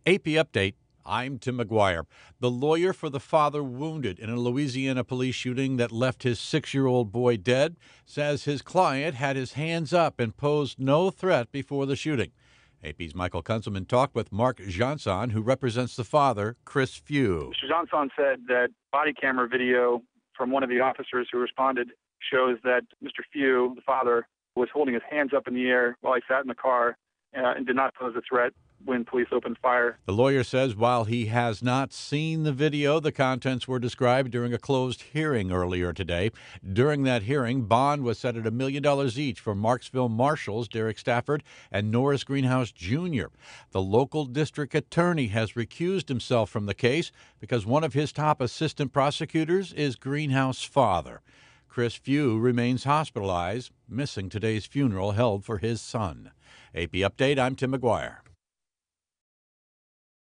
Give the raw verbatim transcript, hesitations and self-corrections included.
A P Update. I'm Tim McGuire. The lawyer for the father wounded in a Louisiana police shooting that left his six-year-old boy dead says his client had his hands up and posed no threat before the shooting. A P's Michael Kunzelman talked with Mark Janson, who represents the father, Chris Few. Mister Janson said that body camera video from one of the officers who responded shows that Mister Few, the father, was holding his hands up in the air while he sat in the car uh, and did not pose a threat when police opened fire. The lawyer says while he has not seen the video, the contents were described during a closed hearing earlier today. During that hearing, bond was set at a million dollars each for Marksville Marshals Derek Stafford and Norris Greenhouse Junior The local district attorney has recused himself from the case because one of his top assistant prosecutors is Greenhouse's father. Chris Few remains hospitalized, missing today's funeral held for his son. A P Update, I'm Tim McGuire.